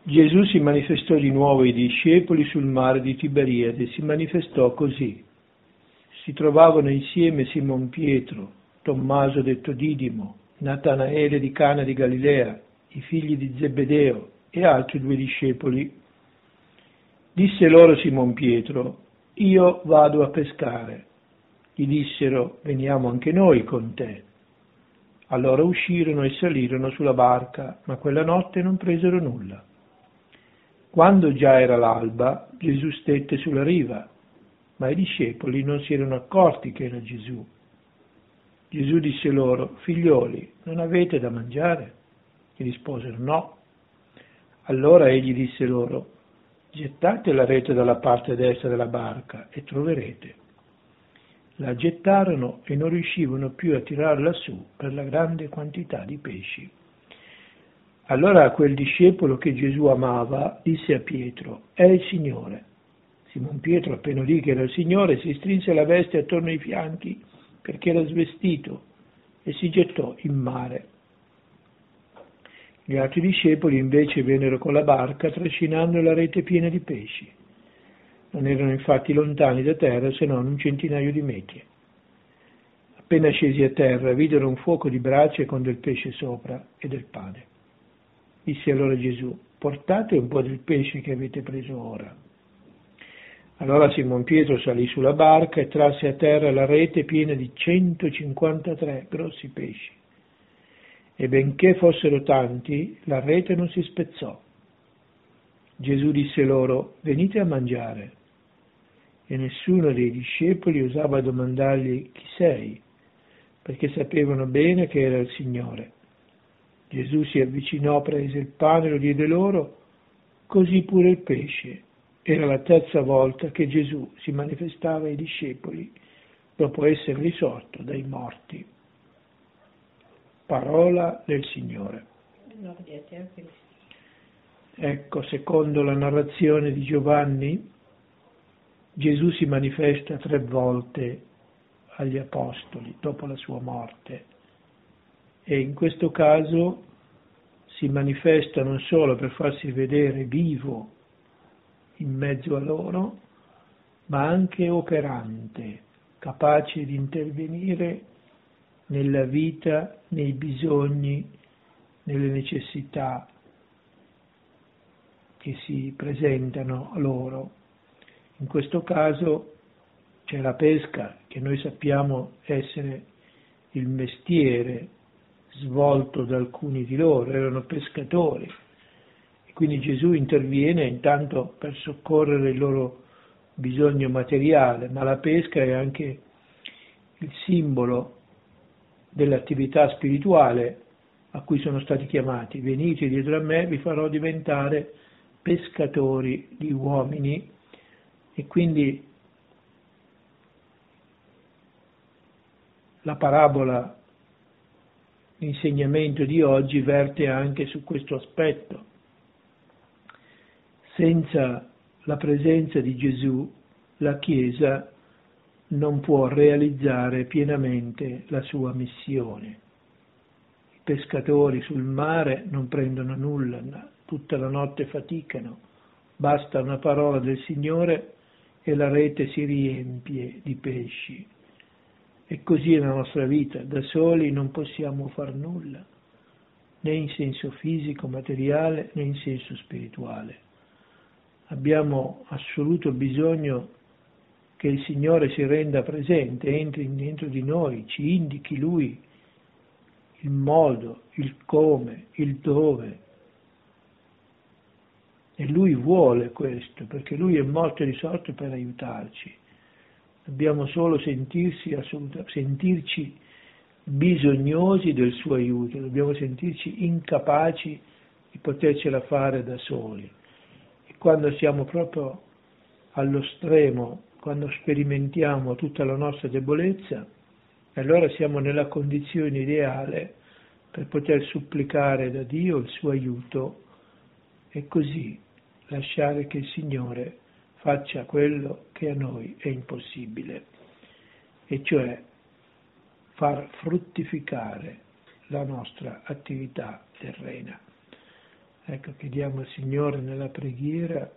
Gesù si manifestò di nuovo ai discepoli sul mare di Tiberiade, si manifestò così. Si trovavano insieme Simon Pietro, Tommaso detto Didimo, Natanaele di Cana di Galilea, i figli di Zebedeo e altri 2 discepoli. Disse loro Simon Pietro: io vado a pescare. Gli dissero: veniamo anche noi con te. Allora uscirono e salirono sulla barca, ma quella notte non presero nulla. Quando già era l'alba, Gesù stette sulla riva, ma i discepoli non si erano accorti che era Gesù. Gesù disse loro: figlioli, non avete da mangiare? Gli risposero: no. Allora egli disse loro: gettate la rete dalla parte destra della barca e troverete. La gettarono e non riuscivano più a tirarla su per la grande quantità di pesci. Allora quel discepolo che Gesù amava disse a Pietro: è il Signore. Simon Pietro, appena udì che era il Signore, si strinse la veste attorno ai fianchi perché era svestito e si gettò in mare. Gli altri discepoli invece vennero con la barca trascinando la rete piena di pesci. Non erano infatti lontani da terra se non 100 metri. Appena scesi a terra videro un fuoco di brace con del pesce sopra e del pane. Disse allora Gesù: portate un po' del pesce che avete preso ora. Allora Simon Pietro salì sulla barca e trasse a terra la rete piena di 153 grossi pesci. E benché fossero tanti, la rete non si spezzò. Gesù disse loro: venite a mangiare. E nessuno dei discepoli osava domandargli: chi sei? Perché sapevano bene che era il Signore. Gesù si avvicinò, prese il pane e lo diede loro, così pure il pesce. Era la terza volta che Gesù si manifestava ai discepoli dopo essere risorto dai morti. Parola del Signore. Ecco, secondo la narrazione di Giovanni, Gesù si manifesta 3 volte agli Apostoli dopo la sua morte e in questo caso si manifesta non solo per farsi vedere vivo in mezzo a loro, ma anche operante, capace di intervenire nella vita, nei bisogni, nelle necessità che si presentano a loro. In questo caso c'è la pesca, che noi sappiamo essere il mestiere svolto da alcuni di loro, erano pescatori. E quindi Gesù interviene intanto per soccorrere il loro bisogno materiale, ma la pesca è anche il simbolo dell'attività spirituale a cui sono stati chiamati. Venite dietro a me, vi farò diventare pescatori di uomini. E quindi la parabola, l'insegnamento di oggi verte anche su questo aspetto. Senza la presenza di Gesù, la Chiesa non può realizzare pienamente la sua missione. I pescatori sul mare non prendono nulla, tutta la notte faticano, basta una parola del Signore e la rete si riempie di pesci. E così è la nostra vita, da soli non possiamo far nulla, né in senso fisico, materiale, né in senso spirituale. Abbiamo assoluto bisogno che il Signore si renda presente, entri dentro di noi, ci indichi Lui il modo, il come, il dove. E Lui vuole questo, perché Lui è morto e risorto per aiutarci. Dobbiamo solo sentirci bisognosi del suo aiuto, dobbiamo sentirci incapaci di potercela fare da soli. E quando siamo proprio allo stremo, quando sperimentiamo tutta la nostra debolezza, allora siamo nella condizione ideale per poter supplicare da Dio il suo aiuto e così lasciare che il Signore faccia quello che a noi è impossibile, e cioè far fruttificare la nostra attività terrena. Ecco, chiediamo al Signore nella preghiera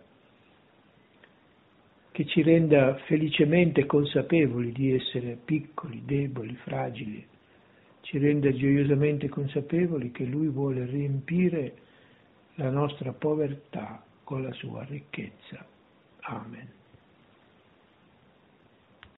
che ci renda felicemente consapevoli di essere piccoli, deboli, fragili, ci renda gioiosamente consapevoli che Lui vuole riempire la nostra povertà con la sua ricchezza. Amen.